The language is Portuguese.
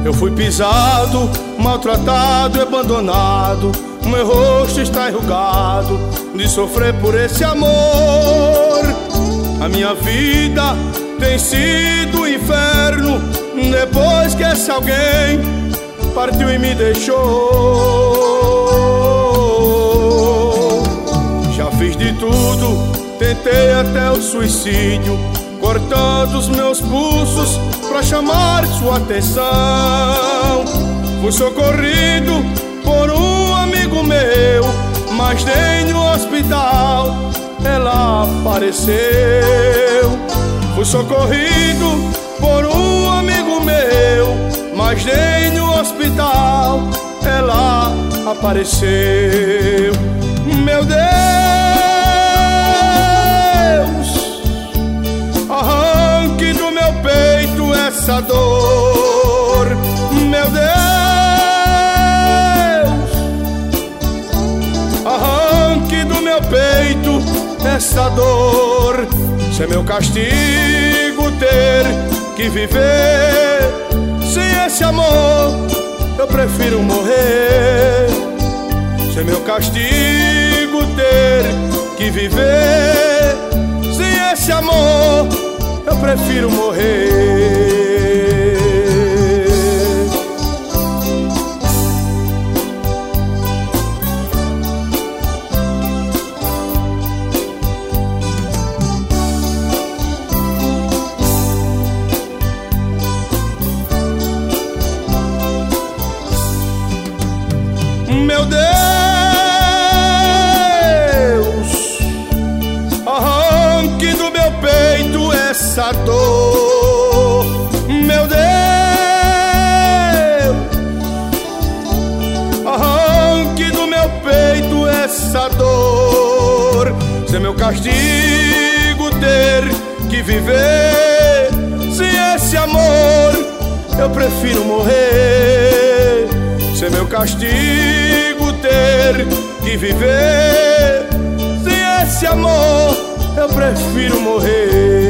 Eu fui pisado, maltratado e abandonado. O meu rosto está enrugado de sofrer por esse amor. A minha vida tem sido um inferno depois que esse alguém partiu e me deixou. Já fiz de tudo, tentei até o suicídio, cortando os meus pulsos pra chamar sua atenção. Fui socorrido por um amigo meu, mas nem no hospital ela apareceu. Fui socorrido por um amigo meu, mas nem no hospital ela apareceu. Meu Deus, arranque do meu peito essa dor. Meu Deus, arranque do meu peito essa dor. Se é meu castigo ter que viver sem esse amor, eu prefiro morrer. Se é meu castigo ter que viver sem esse amor, eu prefiro morrer. Meu Deus, arranque do meu peito essa dor. Meu Deus, arranque do meu peito essa dor. Se é meu castigo ter que viver sem esse amor, eu prefiro morrer. Se é meu castigo ter que viver sem esse amor, eu prefiro morrer.